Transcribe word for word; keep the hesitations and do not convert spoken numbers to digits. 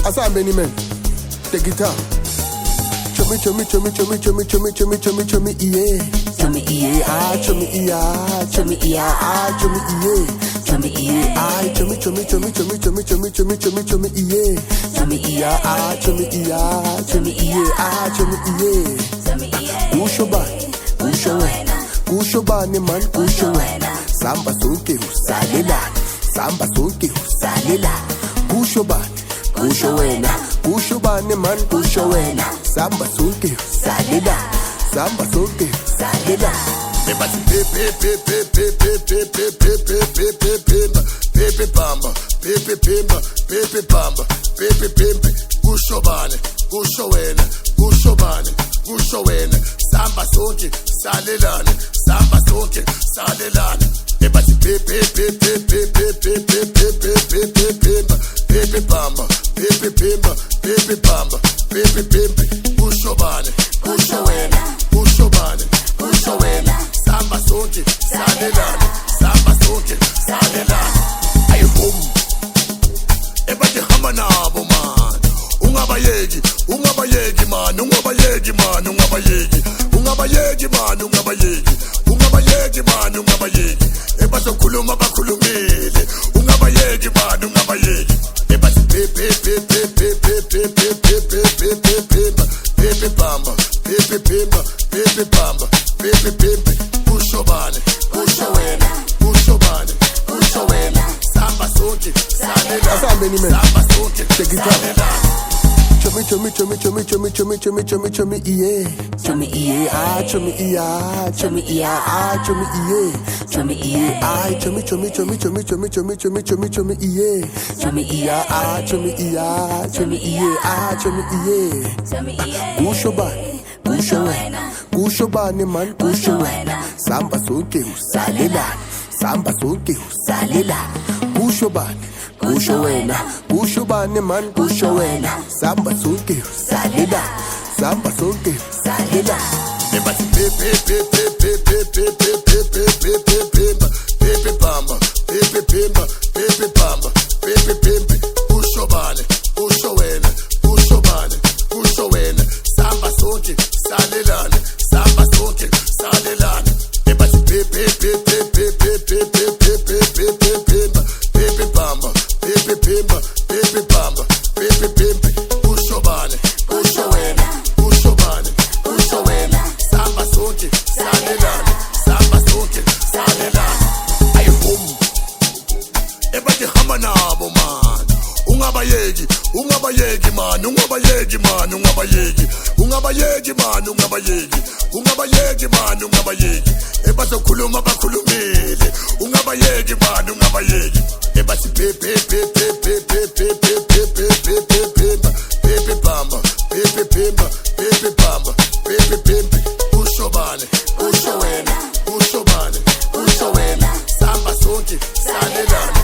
Asambe ni men. The guitar. Chomi chomi chomi chomi chomi chomi chomi chomi chomi yeah. Chomi yeah. Ah chomi yeah. Chomi yeah. Ah chomi yeah. Chomi yeah. Ah chomi chomi chomi chomi chomi chomi chomi chomi chomi yeah. Chomi yeah. Ah chomi yeah. Chomi yeah. Ah chomi yeah. Chomi yeah. Kushoba, kushoba, kushoba ni man kushoba. Samba sonke usalela, samba sonke usalela. Kushoba, kushowena, kushoba ni man kushowena. Samba sonke usalela, samba sonke usalela. Everybody pepe pepe pepe pepe pepe pepe pepe pepe bamba pepe pemba pepe bamba pepe pembe kushobane kushowena kushobane kushowena samba sonke salelane samba sonke salelane Everybody pepe pepe pepe pepe pepe pepe pemba pepe bamba pepe pemba pepe bamba pepe pembe kushobane kushowena kushobane kushowena Samba sonke, salelane, samba sonke, salelane. Ayi boom. Ebade hamba nabo man. Ungabayeki, ungabayeki man, ungabayeki man, ungabayeki. Ungabayeki man, ungabayeki. Ungabayeki man, ungabayeki. Ebazo khuluma bakhulumile. Ungabayeki man, ungabayeki. Ebade pepe pepe pepe pepe pepe pepe pepe pepe bamba, pepe pemba, pepe bamba, pepe pepe. Kushobane, kushowena, kushobane, kushowena. Samba sonke, salelane, samba sonke, salelane. Chomi chomi chomi chomi chomi chomi chomi chomi chomi yeah. Chomi yeah. Ah chomi yeah. Chomi yeah. Ah chomi yeah. Chomi yeah. Ah chomi chomi chomi chomi chomi chomi chomi chomi chomi yeah. Chomi yeah. Ah chomi yeah. Chomi yeah. Ah chomi yeah. Chomi yeah. Kushoba, kushowena, kushoba ni man kushowena. Samba sonke usalela, samba sonke usalela. Kushoba, kushowena, kushoba ni man kushowena. Samba sonke usalela, samba sonke usalela. Everybody pepe pepe pepe pepe pepe pepe pepe pepe bamba pepe pemba pepe bamba pepe pembe kushobane kushowena kushobane kushowena samba sonke salelane samba sonke salelane Everybody pepe pepe pepe pepe pepe pepe pepe pepe bamba pepe pemba pepe bamba pepe pembe kushobane kushowena kushobane kushowena Samba sonke, salelane, samba sonke, salelane. Ayi boom. Ebade hamba nabo man. Ungabayeki, ungabayeki man, ungabayeki man, ungabayeki. Ungabayeki man, ungabayeki. Ungabayeki man, ungabayeki. Ebazo khuluma bakhulumile. Ungabayeki man, ungabayeki. Ebasi pepe pepe pepe pepe pepe pepe pepe pepe bamba, pepe pemba, pepe bamba, pepe pembe. Kushobane, kushowena, kushobane, kushowena. Samba sonke, salelane.